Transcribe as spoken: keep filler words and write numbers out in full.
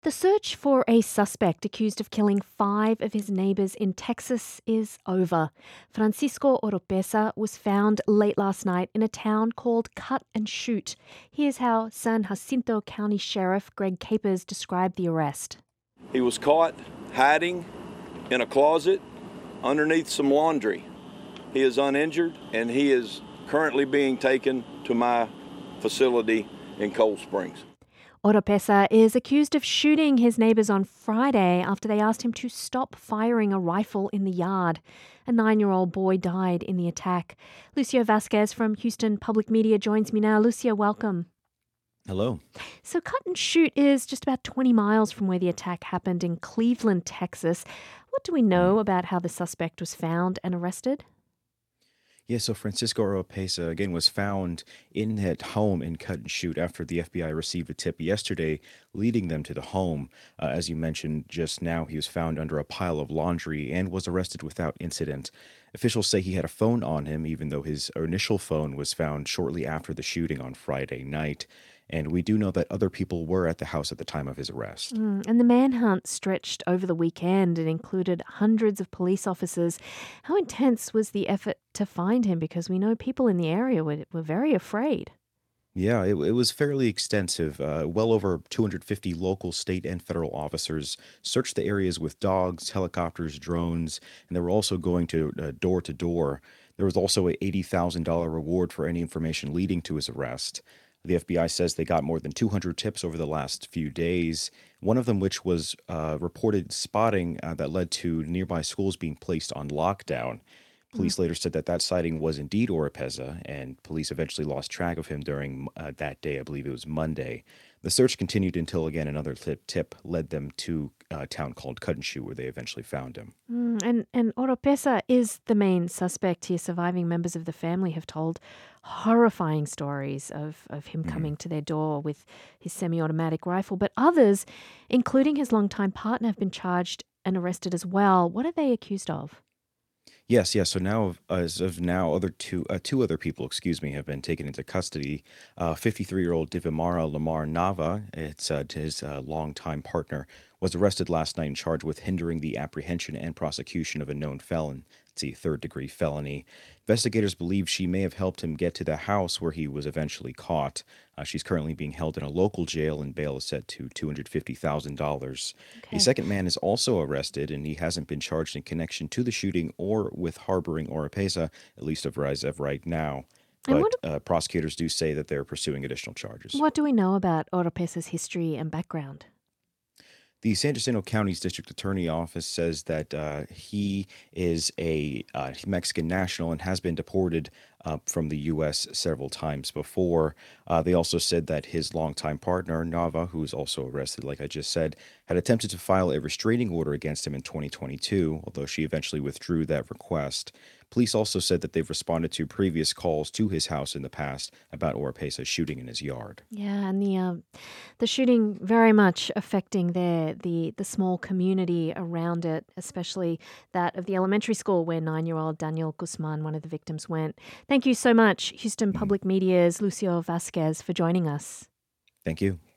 The search for a suspect accused of killing five of his neighbors in Texas is over. Francisco Oropesa was found late last night in a town called Cut and Shoot. Here's how San Jacinto County Sheriff Greg Capers described the arrest. He was caught hiding in a closet underneath some laundry. He is uninjured, and he is currently being taken to my facility in Cold Springs. Oropesa is accused of shooting his neighbors on Friday after they asked him to stop firing a rifle in the yard. A nine-year-old boy died in the attack. Lucio Vasquez from Houston Public Media joins me now. Lucio, welcome. Hello. So Cut and Shoot is just about twenty miles from where the attack happened in Cleveland, Texas. What do we know about how the suspect was found and arrested? Yeah, so Francisco Oropesa, again, was found in that home in Cut and Shoot after the F B I received a tip yesterday leading them to the home. Uh, as you mentioned just now, he was found under a pile of laundry and was arrested without incident. Officials say he had a phone on him, even though his initial phone was found shortly after the shooting on Friday night. And we do know that other people were at the house at the time of his arrest. Mm, and the manhunt stretched over the weekend and included hundreds of police officers. How intense was the effort to find him? Because we know people in the area were, were very afraid. Yeah, it, it was fairly extensive. Uh, well over two hundred fifty local, state, and federal officers searched the areas with dogs, helicopters, drones, and they were also going to uh, door to door. There was also a eighty thousand dollars reward for any information leading to his arrest. The F B I says they got more than two hundred tips over the last few days, one of them which was uh, reported spotting uh, that led to nearby schools being placed on lockdown. Police later said that that sighting was indeed Oropesa, and police eventually lost track of him during uh, that day. I believe it was Monday. The search continued until, again, another tip, tip led them to a town called Cut and Shoot, where they eventually found him. Mm, and, and Oropesa is the main suspect here. Surviving members of the family have told horrifying stories of, of him Mhm. coming to their door with his semi-automatic rifle. But others, including his longtime partner, have been charged and arrested as well. What are they accused of? Yes, yes. So now, as of now, other two, uh, two other people, excuse me, have been taken into custody. Uh, fifty-three-year-old Divimara Lamar Nava, it's uh, his uh, longtime partner, was arrested last night and charged with hindering the apprehension and prosecution of a known felon. It's a third-degree felony. Investigators believe she may have helped him get to the house where he was eventually caught. Uh, she's currently being held in a local jail, and bail is set to two hundred fifty thousand dollars. A Okay. second man is also arrested, and he hasn't been charged in connection to the shooting or with harboring Oropesa, at least of as of right now. And But what uh, prosecutors do say that they're pursuing additional charges. what do we know about Oropesa's history and background? The San Jacinto County's District Attorney Office says that uh, he is a uh, Mexican national and has been deported uh, from the U S several times before. Uh, they also said that his longtime partner, Nava, who was also arrested, like I just said, had attempted to file a restraining order against him in twenty twenty-two, although she eventually withdrew that request. Police also said that they've responded to previous calls to his house in the past about Oropesa shooting in his yard. Yeah, and the uh, the shooting very much affecting their the the small community around it, especially that of the elementary school where nine-year-old Daniel Guzman, one of the victims, went. Thank you so much, Houston Mhm. Public Media's Lucio Vasquez, for joining us. Thank you.